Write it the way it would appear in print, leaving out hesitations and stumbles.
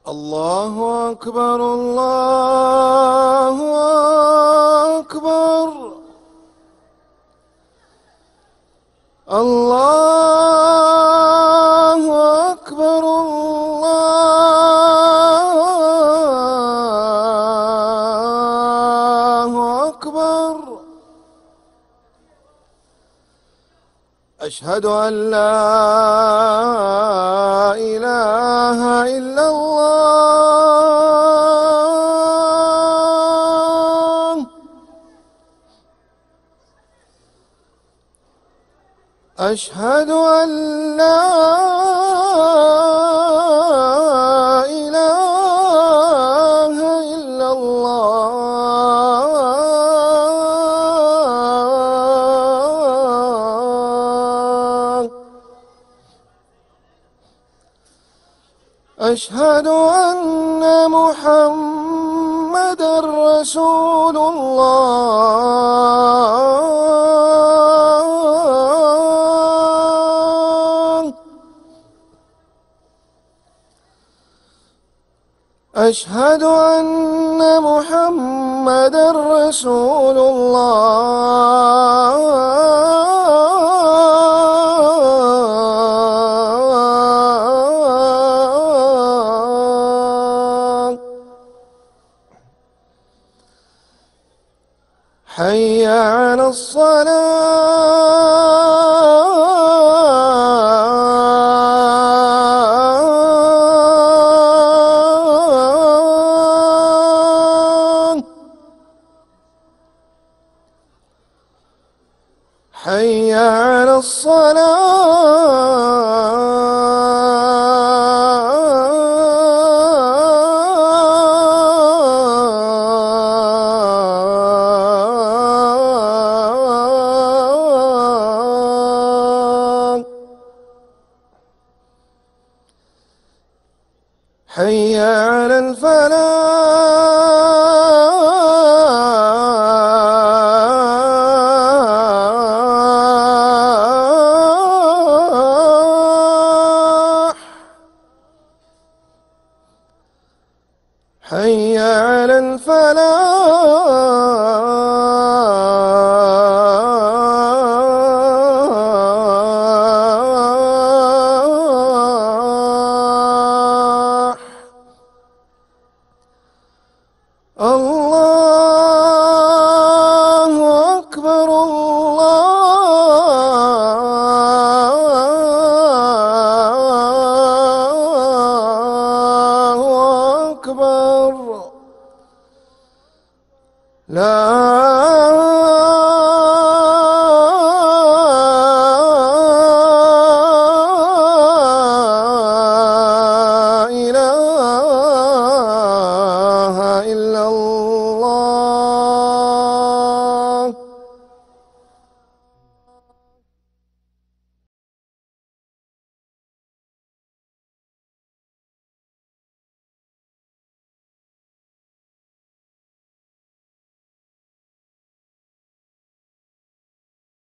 الله أكبر الله أكبر الله أكبر الله أكبر. أشهد أن لا إله إلا الله. أشهد أن لا إله إلا الله. أشهد أن محمدًا رسول الله. أشهد أن محمدًا رسول الله. حي على الصلاة. حي على الصلاة. حي على الفلاح.